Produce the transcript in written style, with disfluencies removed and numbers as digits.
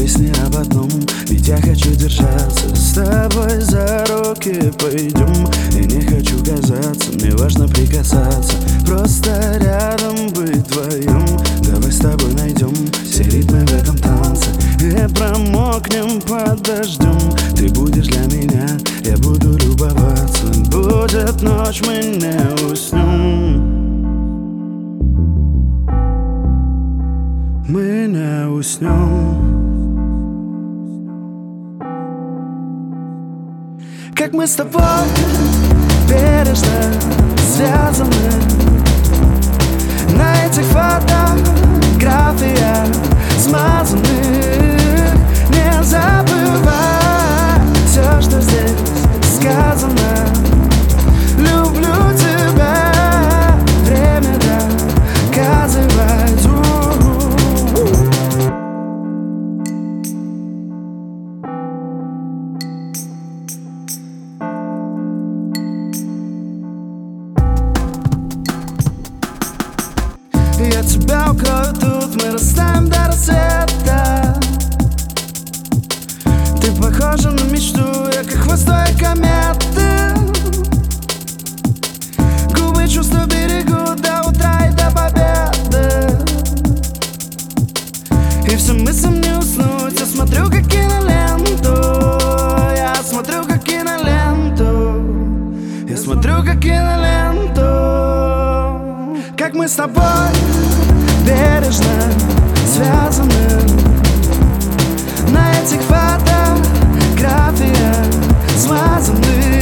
песни об одном, ведь я хочу держаться с тобой за руки. Пойдем, я не хочу казаться, мне важно прикасаться, просто рядом быть вдвоем. Давай с тобой найдем все ритмы в этом танце и промокнем под дождем. Ты будешь для меня, я буду любоваться. Будет ночь, мы не уснем. Мы не уснем. Как мы с тобой бережно связаны на этих фотографиях смазанных. Не забывай все, что здесь сказано. Люблю тебя, время доказывает. Я тебя укрою тут, мы растаем до рассвета. Ты похожа на мечту, я как хвост твоей кометы. Губы чувства берегут до утра и до победы. И всем мыслям не уснуть, я смотрю как киноленту. Я смотрю как киноленту. Я смотрю как киноленту. Как мы с тобой бережно связаны на этих фотографиях смазанных.